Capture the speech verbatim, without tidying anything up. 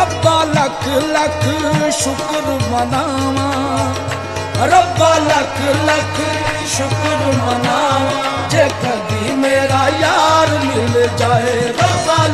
रब्बा लख लख शुक्र मनावा, रब्बा लख लख शुक्र मनावा, जे कभी मेरा यार मिल जाए। रब्बा